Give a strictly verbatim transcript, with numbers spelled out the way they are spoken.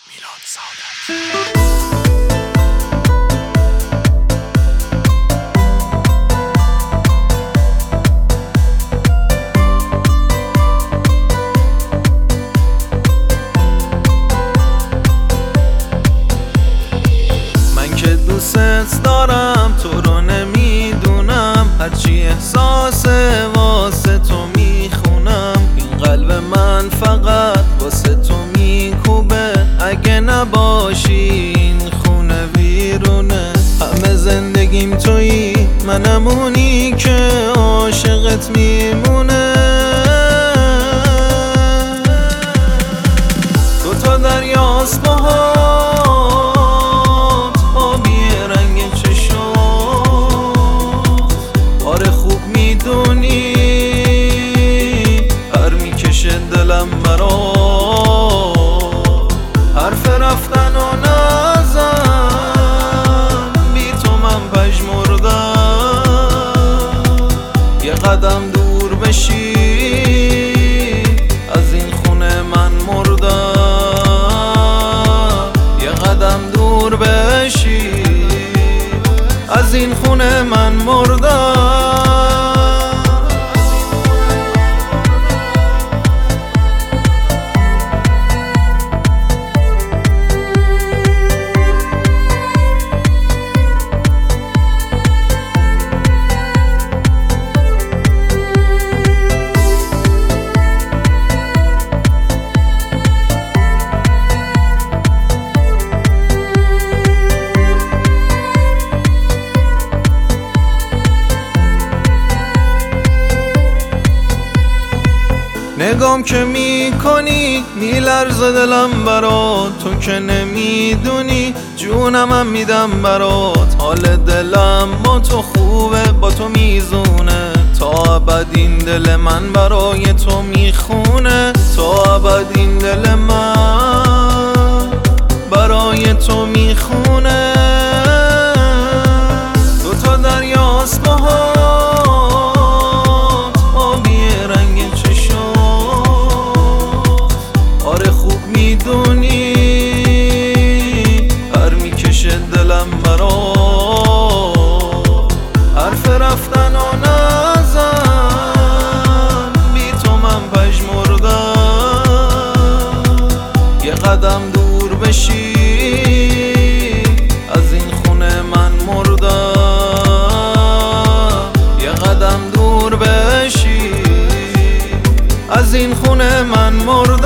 میلاد سعادت. دوست دارم تو رو نمیدونم، هرچی احساس واسه تو میخونم. این قلب من فقط واسه تو میکوبه، اگه نباشی این خونه ویرونه. همه زندگیم تویی، منم اونی که عاشقت میمونه. دو تا دریاست باها دلم برا حرف رفتن و نزن، بی تو من پژمردم. یه قدم دور بشی از این خونه من مردم. یه قدم دور بشی از این خونه من مردم. نگام که میکنی میلرزه دلم برات، تو که نمیدونی جونمم میدم برات. حال دلم با تو خوبه، با تو میزونه، تا ابد این دل من برای تو میخونه. تا ابد این دل من برای تو میخونه. دو تا دریاست باها میدونی، هر میکشه دلم برا حرف رفتن و نزن، بی تو من پژمردم. یه قدم دور بشی از این خونه من مردم. یه قدم دور بشی از این خونه من مردم.